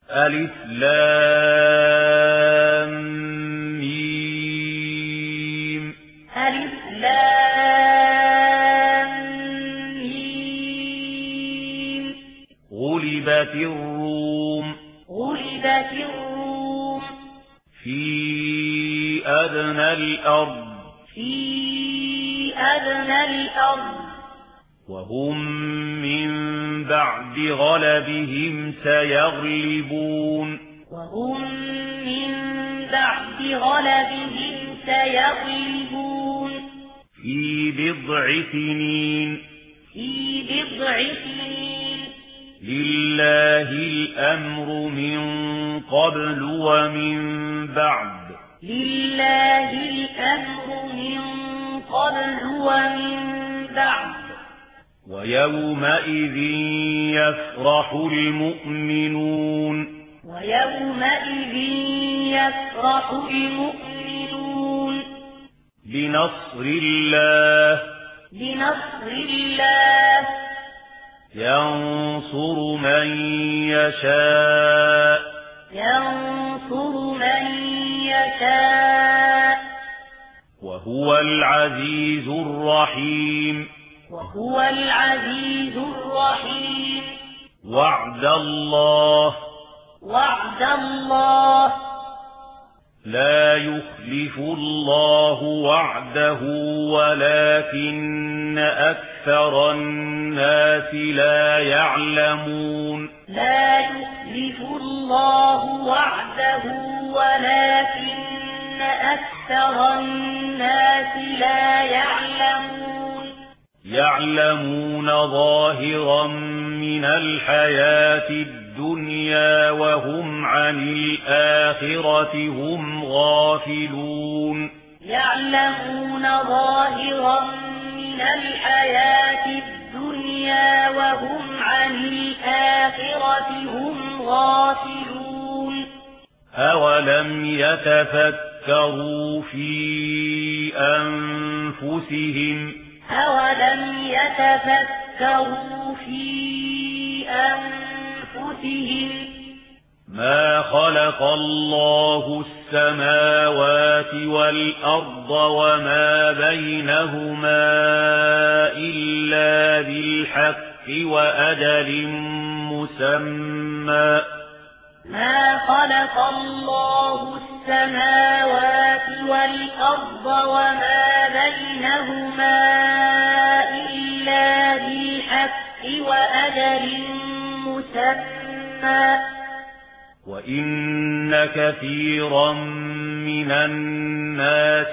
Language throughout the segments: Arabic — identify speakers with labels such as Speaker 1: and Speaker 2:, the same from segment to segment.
Speaker 1: ألف لام ميم.
Speaker 2: ألف لام ميم.
Speaker 1: غلبت الروم.
Speaker 2: غلبت الروم.
Speaker 1: في أدنى الأرض.
Speaker 2: في أدنى الأرض.
Speaker 1: وهم من بعد غلبهم سيغلبون.
Speaker 2: وهم من بعد غلبهم سيغلبون.
Speaker 1: في بضع سنين.
Speaker 2: في بضع سنين.
Speaker 1: لله الأمر من قبل ومن بعد.
Speaker 2: لله الأمر من قبل ومن بعد.
Speaker 1: ويومئذ يفرح المؤمنون.
Speaker 2: ويومئذ يفرح المؤمنون.
Speaker 1: بنصر الله.
Speaker 2: بنصر الله.
Speaker 1: ينصر من يشاء.
Speaker 2: ينصر من يشاء.
Speaker 1: وهو العزيز الرحيم.
Speaker 2: وهو العزيز الرحيم.
Speaker 1: وعد الله.
Speaker 2: وعد الله.
Speaker 1: لا يخلف الله وعده ولكن أكثر الناس لا يعلمون.
Speaker 2: لا يخلف الله وعده ولكن أكثر الناس لا يعلمون.
Speaker 1: يعلمون ظاهرا من الحياة الدنيا وهم عن الآخرة هم غافلون.
Speaker 2: يعلمون ظاهرا من الحياة الدنيا وهم عن الآخرة هم غافلون.
Speaker 1: أولم يتفكروا في أنفسهم.
Speaker 2: أولم يتفكروا في أنفسهم.
Speaker 1: ما خلق الله السماوات والأرض وما بينهما إلا بالحق وأجل مسمى.
Speaker 2: ما خلق الله السماوات والأرض وما بينهما إلا بالحق وأجل مسمى.
Speaker 1: وإن كثيرا من الناس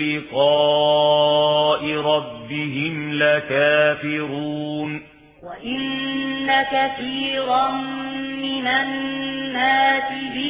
Speaker 1: بلقاء ربهم لكافرون.
Speaker 2: وإن كثيرا من الناس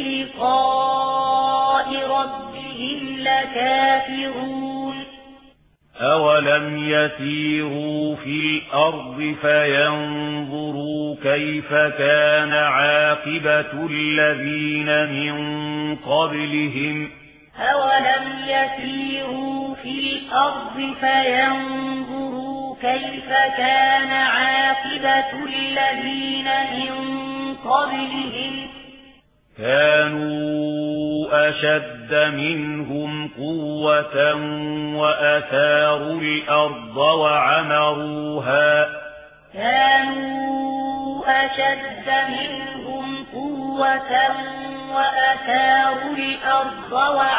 Speaker 2: بلقاء ربهم لكافرون.
Speaker 1: أولم يسيروا في الأرض فينظروا كيف كان عاقبة الذين من قبلهم.
Speaker 2: أولم يسيروا في الأرض فينظروا كيف كان عاقبة الذين من قبلهم.
Speaker 1: كانوا أشد منهم قوة وأثاروا الأرض وعمروها.
Speaker 2: كانوا أشد منهم قوة وأثاروا الأرض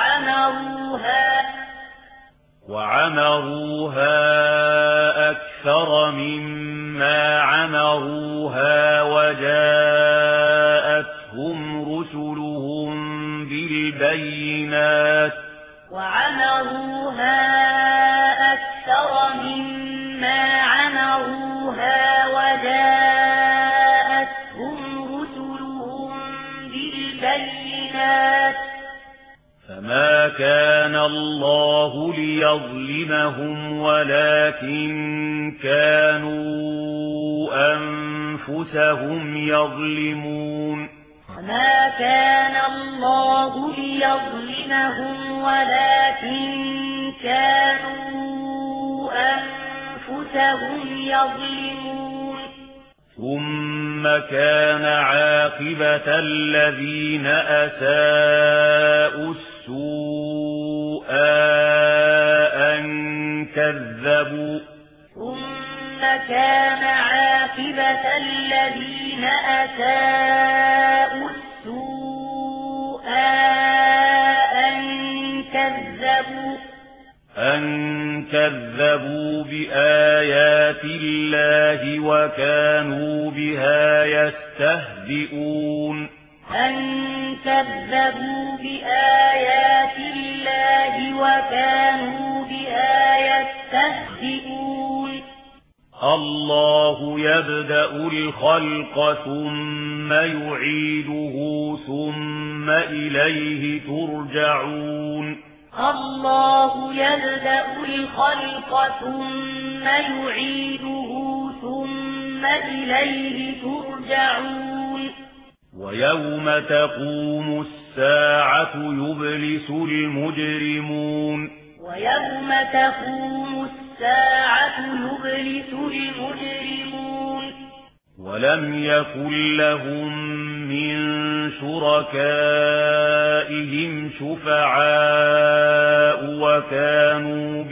Speaker 2: وعمروها
Speaker 1: أكثر مما عمروها وجاءتهم رسلهم بالبينات.
Speaker 2: وعمروها أكثر مما عمروها وجاءتهم رسلهم بالبينات.
Speaker 1: فما كان الله ليظلمهم ولكن كانوا أنفسهم يظلمون.
Speaker 2: فما كان الله ليظلمهم ولكن كانوا أنفسهم يظلمون.
Speaker 1: ثم كان عاقبة الذين أساءوا السوء أن كذبوا أن كذبوا بآيات الله وكانوا بها يستهزئون الله يبدأ الخلق ثم يعيده ثم إليه ترجعون
Speaker 2: الله يبدأ الخلق ثم يعيده ثم إليه ترجعون
Speaker 1: ويوم تقوم الساعة يبلس المجرمون ولم يكن لهم من شركائهم شفعاء وكانوا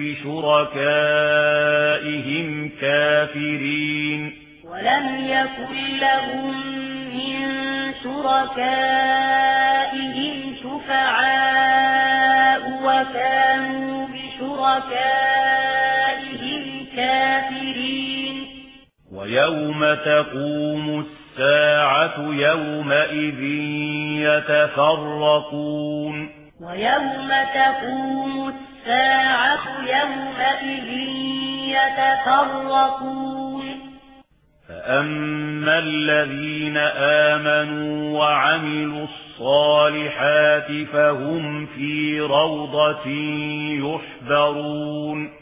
Speaker 1: بشركائهم كافرين ويوم تقوم الساعة يومئذ يتفرقون فأما الذين آمنوا وعملوا الصالحات فهم في روضة يحبرون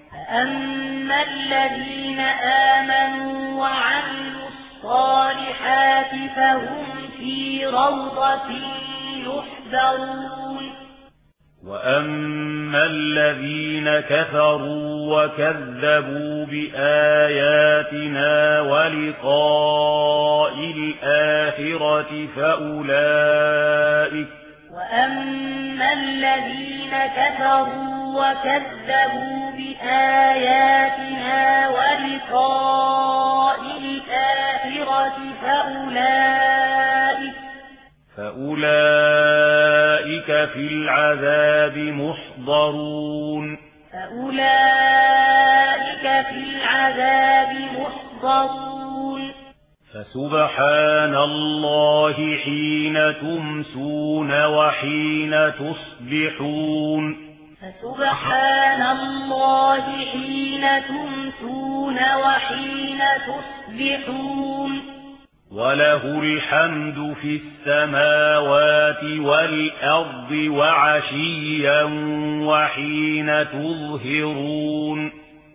Speaker 1: وأما الذين كفروا وكذبوا بآياتنا ولقاء الآخرة فأولئك في العذاب محضرون فسبحان الله حين تمسون وحين تصبحون وله الحمد في السماوات والأرض وعشيا وحين تظهرون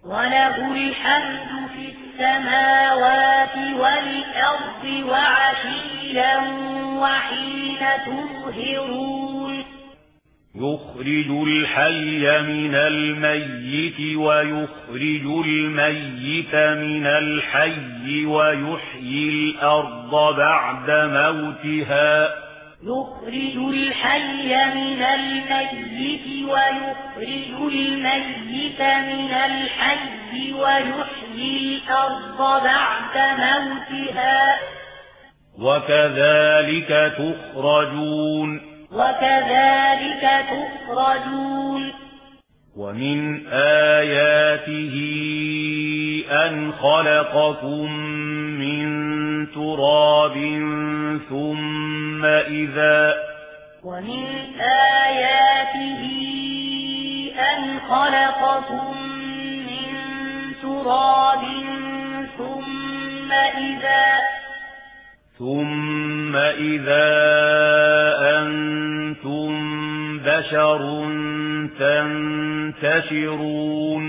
Speaker 1: يخرج الحي من الميت ويخرج الميت من الحي ويحيي الأرض بعد موتها وكذلك تخرجون ومن آياته أن خلقكم من تراب ثم إذا أنتم بشر تنتشرون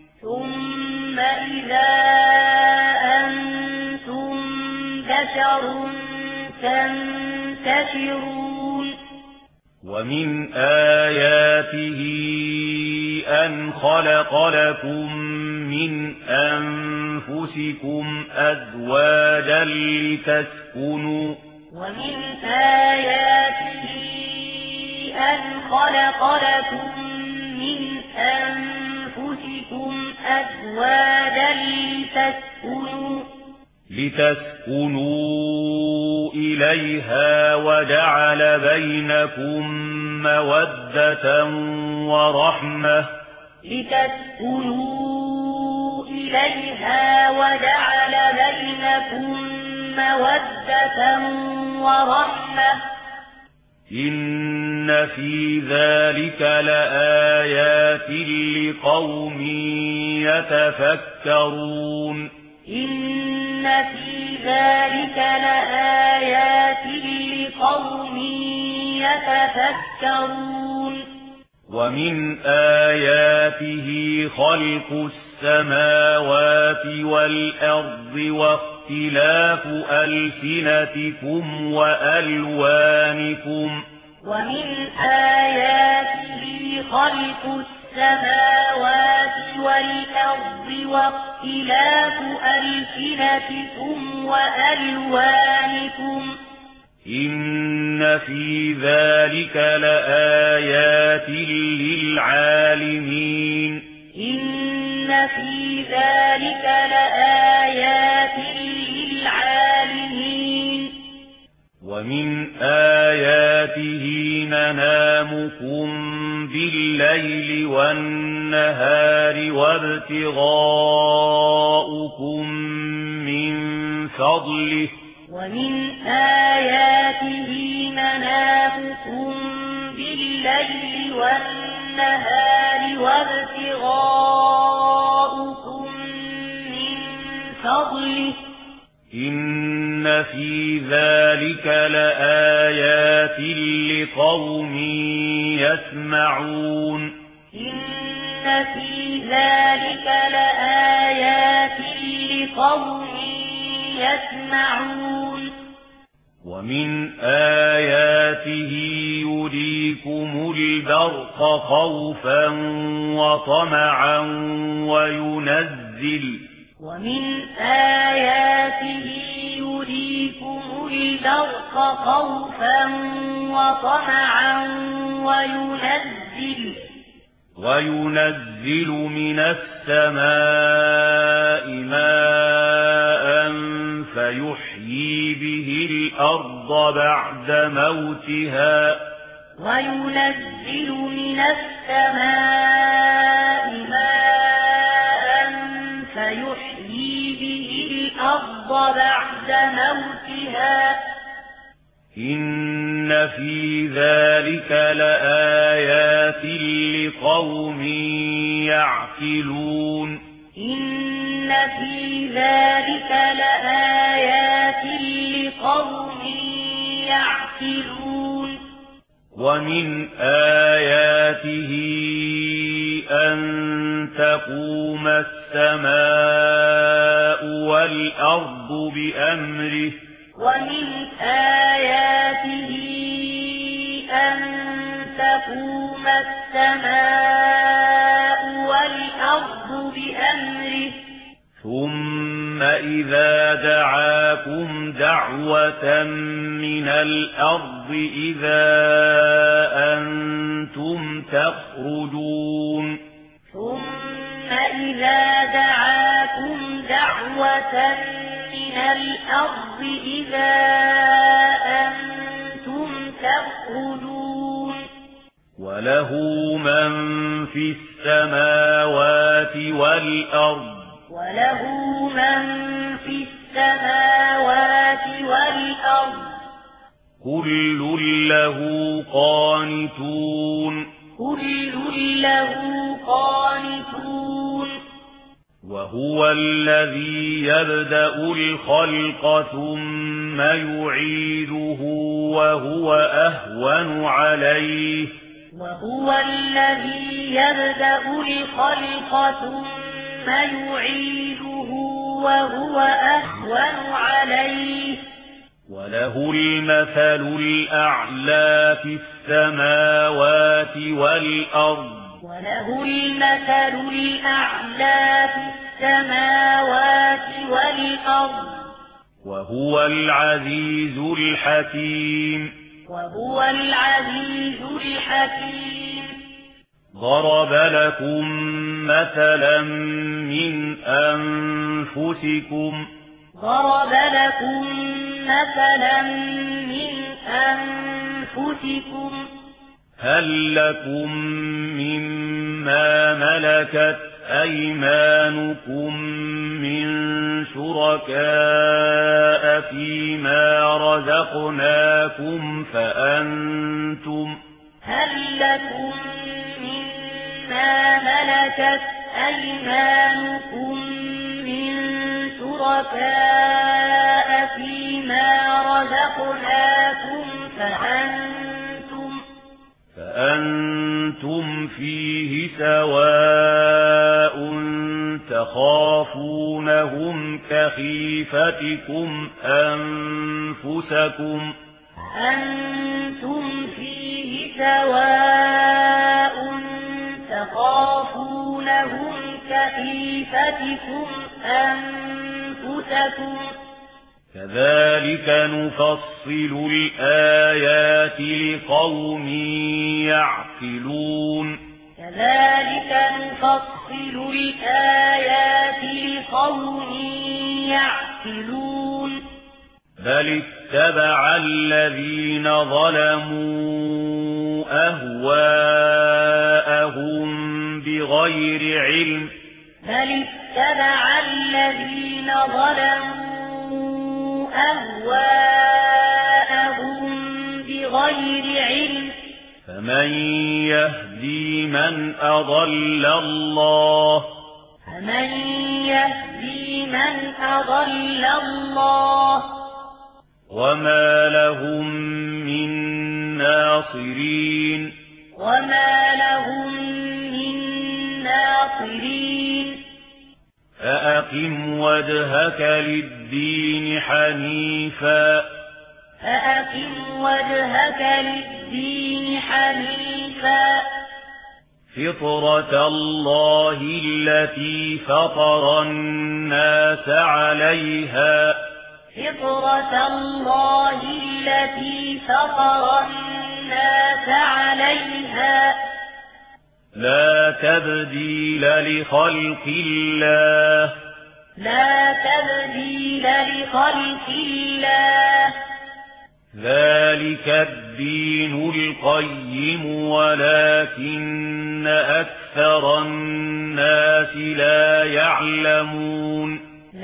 Speaker 1: ومن آياته أن خلق لكم من أنفسكم أزواجا لتسكنوا
Speaker 2: ومن آياته أن خلق لكم من أنفسكم أزواجا لتسكنوا إليها وجعل بينكم مودة ورحمة إن في ذلك لآيات لقوم يتفكرون ومن آياته خلق السماوات والأرض واختلاف ألسنتكم وألوانكم إن في ذلك لآيات للعالمين ومن آياته منامكم بالليل والنهار وابتغاؤكم من فضله إن في ذلك لآيات لقوم يسمعون ومن آياته يريكم البرق خوفا وطمعا وينزل من السماء ماء فيحيي به الأرض بعد موتها إن في ذلك لآيات لقوم يعقلون ومن آياته أن تقوم السماء والأرض بأمره ثم إذا دعاكم دعوة من الأرض إذا أنتم تخرجون وله من في السماوات والأرض كل له قانتون وهو الذي يبدأ الخلق ثم يعيده وهو أهون عليه وله المثل الأعلى في السماوات والأرض
Speaker 3: وله المثل الأعلى في السماوات والأرض
Speaker 2: وهو العزيز الحكيم
Speaker 3: وهو العزيز الحكيم
Speaker 2: ضرب لكم مثلا من أنفسكم
Speaker 3: ضرب لكم مثلا من أنفسكم
Speaker 2: هل لكم مما ملكت أيمانكم من شركاء فيما رزقناكم
Speaker 3: هل لكم مما ملكت أيمانكم من شركاء فيما رزقناكم
Speaker 2: فأنتم فيه سواء تخافونهم كخيفتكم أنفسكم
Speaker 3: أنتم فيه سواء تخافونهم كخيفتكم أنفسكم
Speaker 2: كذلك نفصل الآيات لقوم يعقلون
Speaker 3: كذلك نفصل الآيات لقوم يعقلون
Speaker 2: بل اتبع الذين ظلموا أهواءهم بغير علم
Speaker 3: بل اتبع الذين ظلموا أهواءهم بغير علم
Speaker 2: فمن يهدي من أضل الله وما لهم من ناصرين فأقم وجهك للدين حنيفا فطرة الله التي فطر الناس عليها لا تبديل لخلق الله ذلك الدين القيم ولكن أكثر الناس لا يعلمون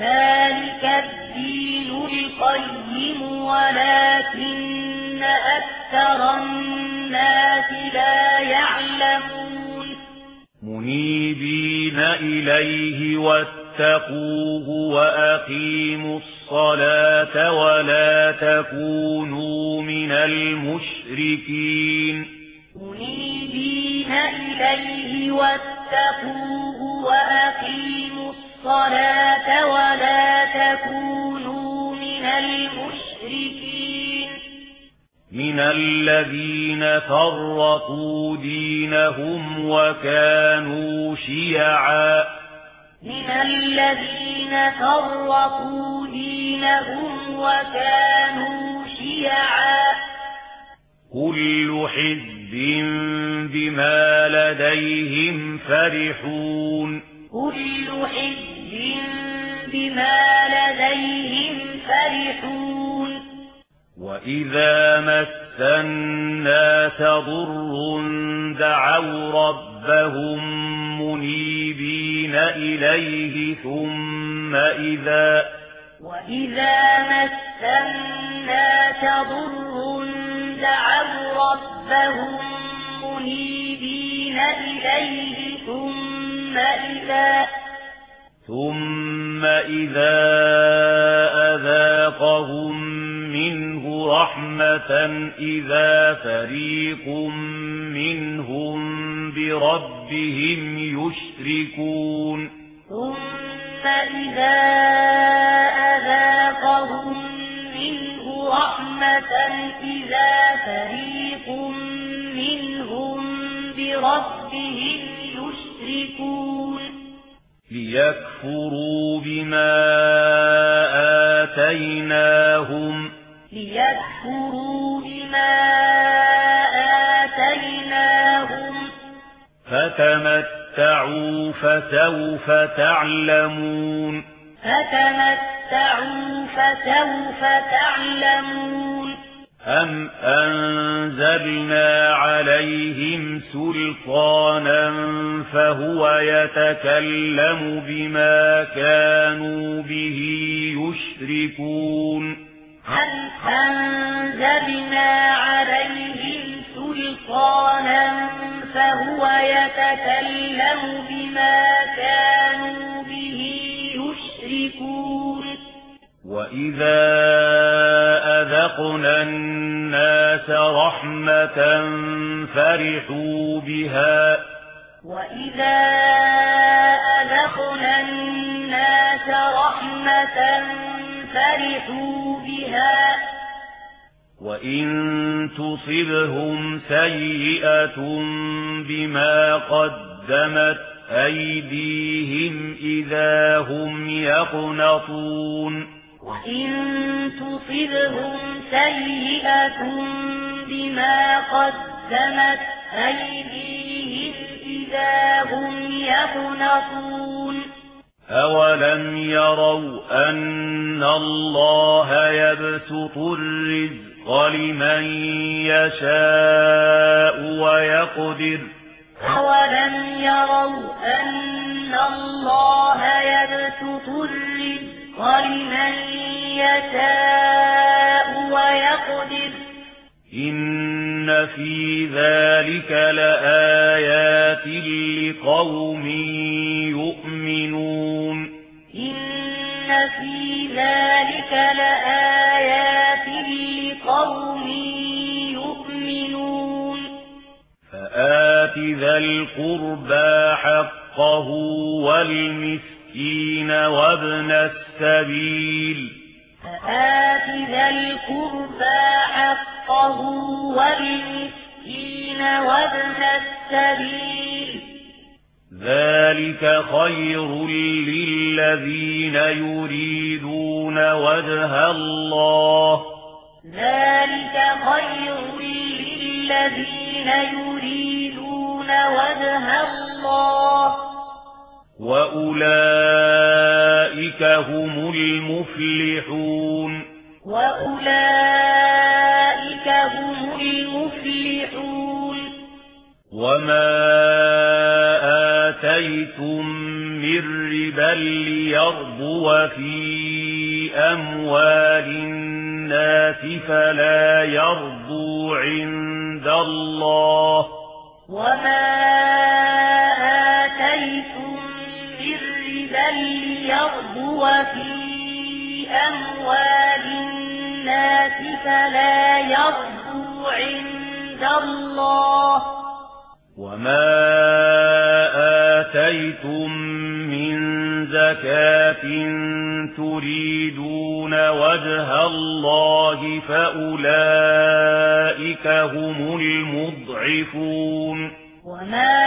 Speaker 2: منيبين إليه واتقوه وأقيموا الصلاة ولا تكونوا من المشركين
Speaker 3: منيبين إليه واتقوه وأقيموا الصلاة ولا تكونوا من المشركين
Speaker 2: من الذين فرقوا دينهم وكانوا شيعا كل حزب بما لديهم فرحون وإذا مس الناس ضر دعوا ربهم منيبين إليه ثم إذا أذاقهم منه رحمة إذا فريق منهم بربهم يشركون
Speaker 3: ثم إذا أذاقهم منه رحمة إذا فريق منهم بربهم بربهم يشركون
Speaker 2: ليكفروا بما آتيناهم فتمتعوا فسوف تعلمون أم أنزلنا عليهم سلطانا فهو يتكلم بما كانوا به يشركون
Speaker 3: أم أنزلنا عليهم سلطانا فهو يتكلم بما كانوا به يشركون
Speaker 2: وإذا أذقنا الناس رحمة فرحوا بها وإن تصبهم سيئة بما قدمت أيديهم إذا هم يقنطون
Speaker 3: وإن تصبهم سيئة بما قدمت أيديهم إذا هم يقنطون
Speaker 2: أولم يروا أن الله يبسط الرزق لمن يشاء ويقدر
Speaker 3: أولم يروا أن الله يبسط الرزق لمن يشاء ويقدر
Speaker 2: إن في ذلك لآيات لقوم يؤمنون
Speaker 3: إن في ذلك لآيات لقوم يؤمنون
Speaker 2: فآت ذا القربى حقه والمسكين وابن السبيل
Speaker 3: فآت ذا القربى حقه والمسكين وابن السبيل
Speaker 2: ذلك خير للذين يريدون وجه الله وأولئك هم المفلحون وما آتيتم من ربا ليربو في أموال الناس فلا يربو عند الله
Speaker 3: وما آتيتم من ربا ليربو في أموال الناس فلا يربو عند الله
Speaker 2: وما آتيتم من زكاة تريدون وجه الله فأولئك هم المضعفون
Speaker 3: وما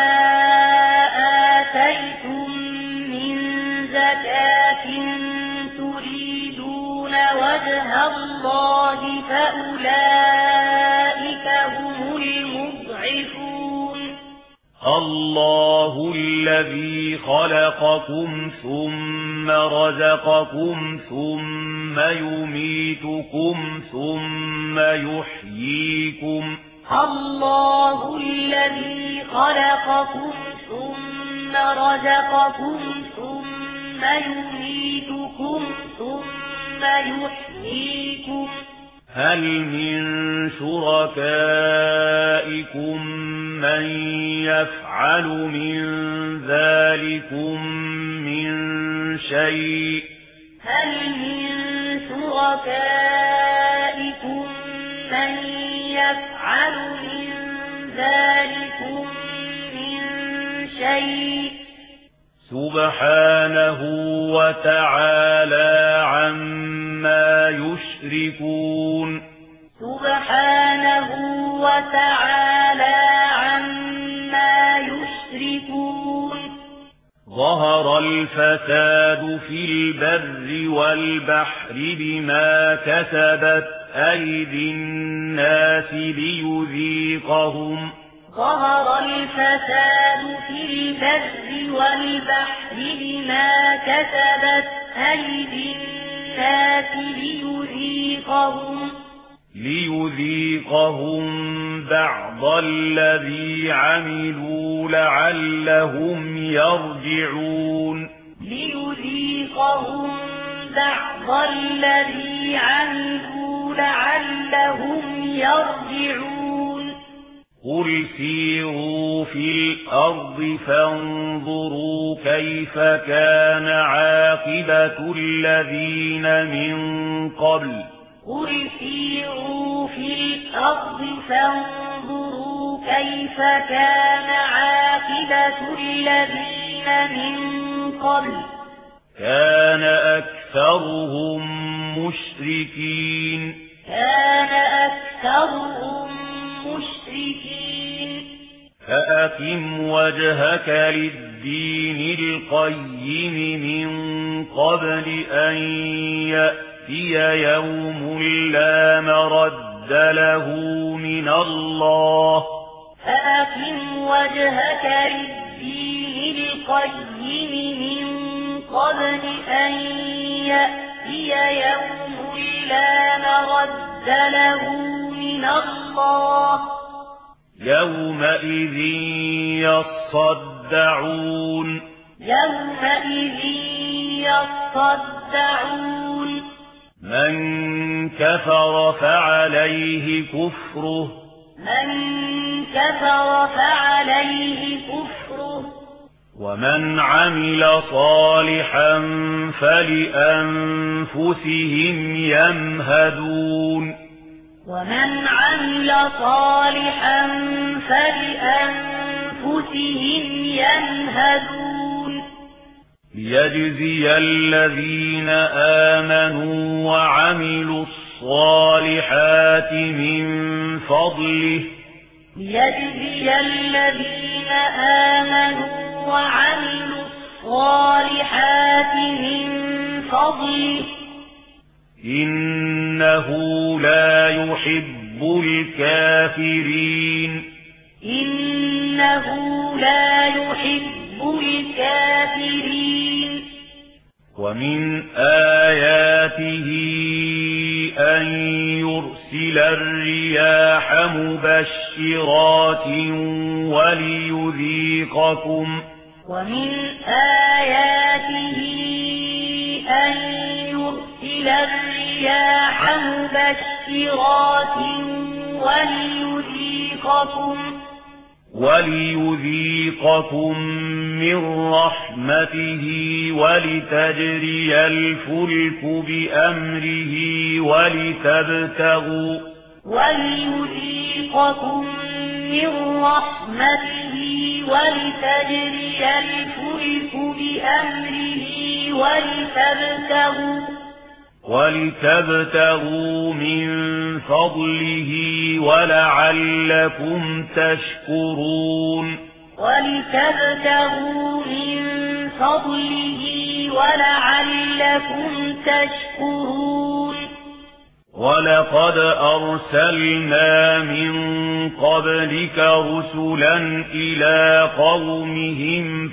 Speaker 3: آتيتم من زكاة تريدون وجه الله فأولئك هم المضعفون
Speaker 2: الله الذي خلقكم ثم رزقكم ثم يميتكم ثم يحييكم
Speaker 3: الله الذي خلقكم ثم رزقكم ثم يميتكم ثم يحييكم
Speaker 2: هل من شركائكم من يفعل من ذلكم من شيء
Speaker 3: هل من شركائكم من يفعل من ذلكم من شيء
Speaker 2: سبحانه وتعالى عما يشركون
Speaker 3: سبحانه وتعالى عما يشركون
Speaker 1: ظهر الفساد في البر والبحر بما كسبت أيدي الناس ليذيقهم
Speaker 3: ظهر الفساد في البر والبحر بما كسبت أيدي الناس
Speaker 1: ليذيقهم بعض الذي عملوا لعلهم يرجعون
Speaker 3: ليذيقهم بعض الذي عملوا لعلهم يرجعون
Speaker 1: قل سيروا في الأرض فانظروا كيف كان عاقبة الذين من قبل
Speaker 3: قل سيروا في الأرض فانظروا كيف كان عاقبة الذين من قبل
Speaker 1: كان أكثرهم مشركين فأقم وجهك للدين القيم من قبل أن يأتي يوم لا مرد له من الله
Speaker 3: فأقم وجهك للدين القيم من قبل أن يأتي يوم لا مرد له من الله
Speaker 1: يومئذ يصدعون من كفر فعليه كفره ومن عمل صالحا فلأنفسهم يمهدون ليجزي الذين آمنوا وعملوا الصالحات من فضله إنه لا يحب الكافرين ومن آياته أن يرسل الرياح مبشرات وليذيقكم من رحمته ولتجري الفلك بأمره ولتبتغوا من فضله ولعلكم تشكرون ولقد أرسلنا من قبلك رسلا إلى قومهم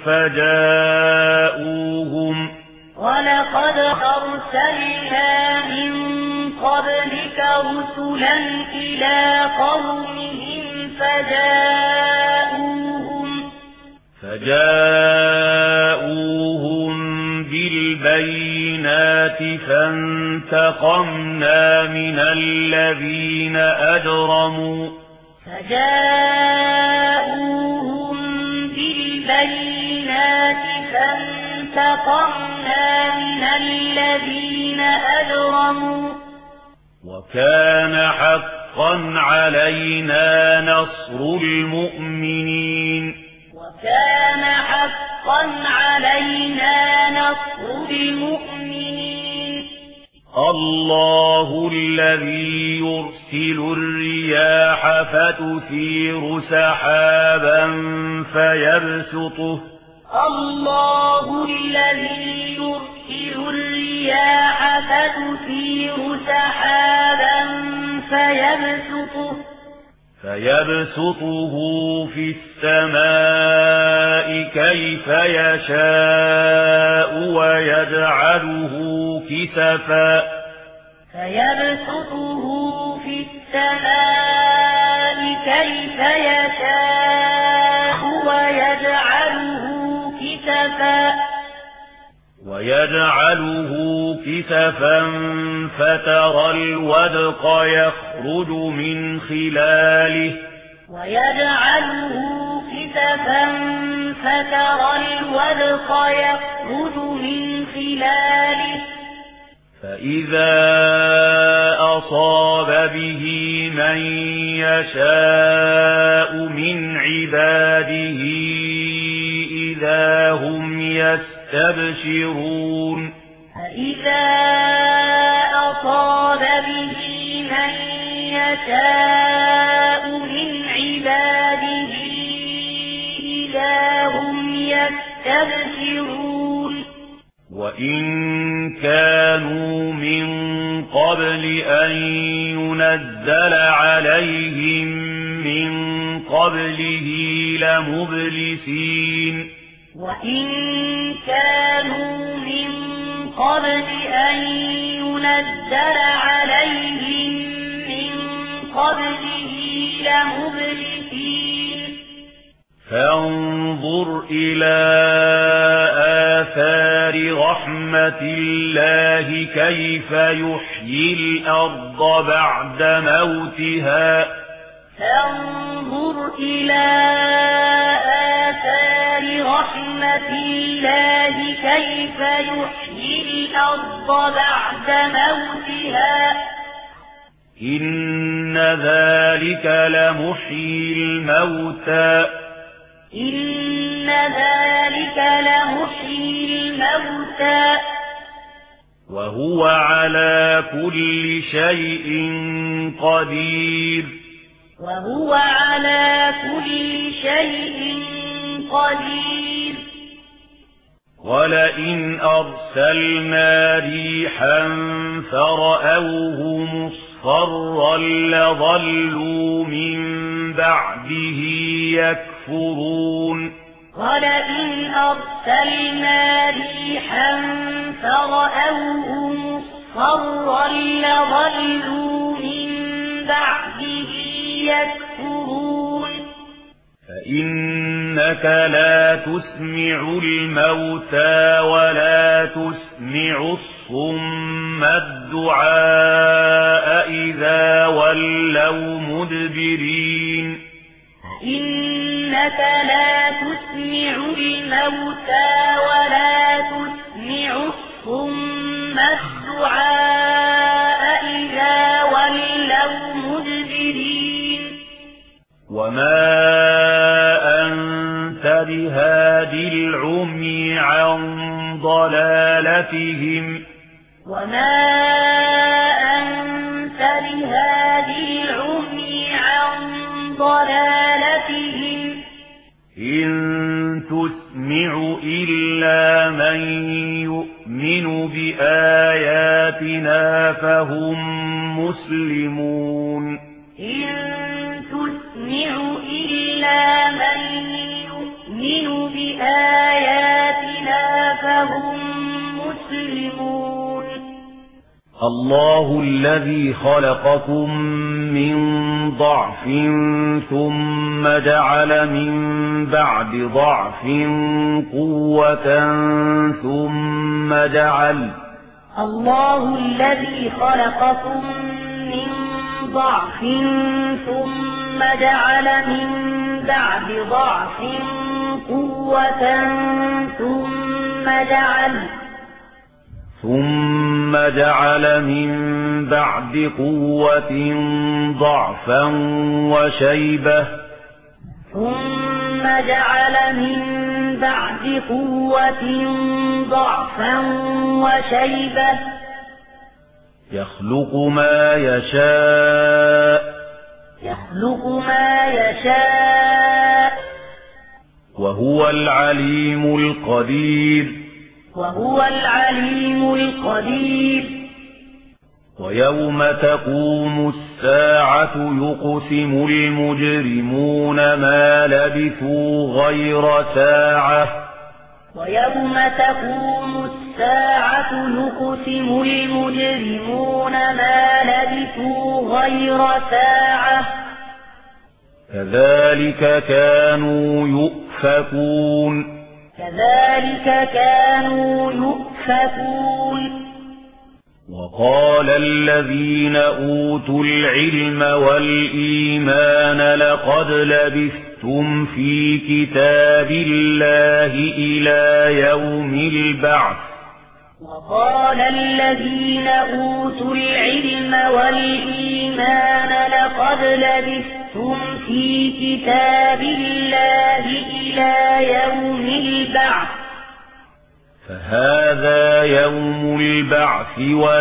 Speaker 1: فجاءوهم بالبينات فانتقمنا من الذين أجرموا وكان حقا علينا نصر المؤمنين الله الذي يرسل الرياح فتثير سحابا
Speaker 3: الله الذي يرسل الرياح فتثير سحابا
Speaker 2: فيبسطه في السماء كيف يشاء ويجعله كسفا فترى الودق يخرج من خلاله فإذا أصاب به من يشاء من عباده إذا هم يستبشرون وإن كانوا من قبل أن ينزل عليهم من قبله لمبلسين فانظر إلى آثار رحمة الله كيف يحيي الأرض بعد موتها إن ذلك لمحيي الموتى وهو على كل شيء قدير ولئن أرسلنا ريحا فرأوه مصفرا لظلوا من بعده يكفرون فإنك لا تسمع الموتى ولا تسمع الصم الدعاء إذا ولوا مدبرين وما أنت بهادي العمي عن ضلالتهم إن تسمع إلا من يؤمن بآياتنا فهم مسلمون الله الذي خلقكم من ضعف ثم جعل من بعد ضعف قوة
Speaker 3: الله الذي خلقكم من ضعف ثم جعل من بعد ضعف قوة
Speaker 2: ثم جعل من بعد قوة ضعفا وشيبة يخلق ما يشاء وهو العليم القدير
Speaker 3: وهو العليم القدير
Speaker 2: ويوم تقوم الساعة يقسم المجرمون ما لبثوا غير ساعة
Speaker 3: ويوم تقوم الساعة يقسم المجرمون ما لبثوا غير ساعة
Speaker 2: كذلك كانوا يؤفكون
Speaker 3: كذلك كانوا يؤفكون
Speaker 2: وقال الذين أوتوا العلم والإيمان لقد لبثتم في كتاب الله إلى يوم البعث
Speaker 3: وقال الذين أوتوا العلم والإيمان لقد لبثتم في كتاب الله إلى يوم البعث
Speaker 2: فهذا يوم البعث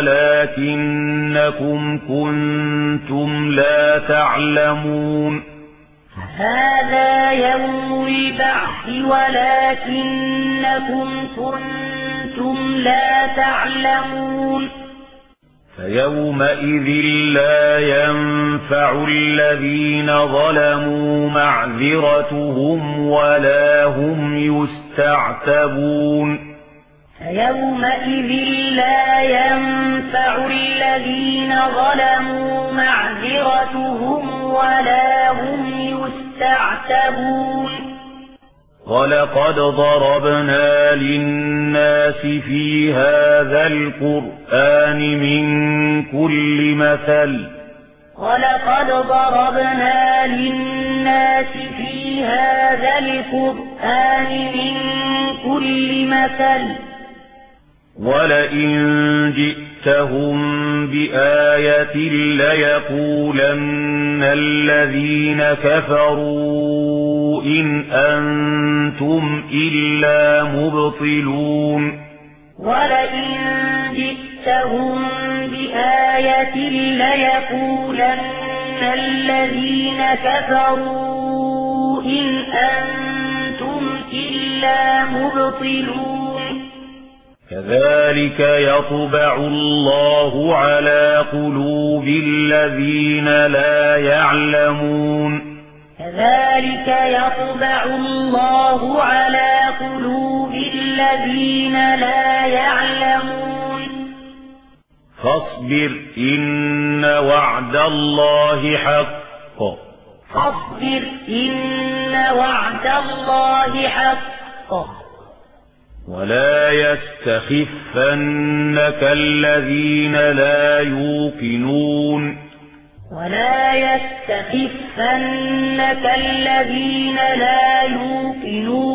Speaker 2: ولكنكم كنتم لا تعلمون
Speaker 3: هذا يوم البعث ولكنكم كنتم لا تعلمون
Speaker 2: فيومئذ لا ينفع الذين ظلموا معذرتهم ولا هم يستعتبون
Speaker 3: فيومئذ لا ينفع الذين ظلموا معذرتهم ولا هم يستعتبون
Speaker 2: ولقد ضربنا للناس في هذا القرآن من كل مثل
Speaker 3: ولقد ضربنا للناس في هذا القرآن من كل مثل
Speaker 2: ولئن جئتهم بآية ليقولن الذين كفروا إن أنتم إلا مبطلون
Speaker 3: ولئن جئتهم بآية ليقولن الذين كفروا إن أنتم إلا مبطلون
Speaker 2: كذلك يطبع الله على قلوب الذين لا يعلمون
Speaker 3: كذلك يطبع الله على قلوب الذين لا يعلمون
Speaker 2: فاصبر إن وعد الله حق
Speaker 3: فاصبر إن وعد الله حق
Speaker 2: ولا يستخفنك الذين لا يوقنون
Speaker 3: ولا يستخفنك الذين لا يوقنون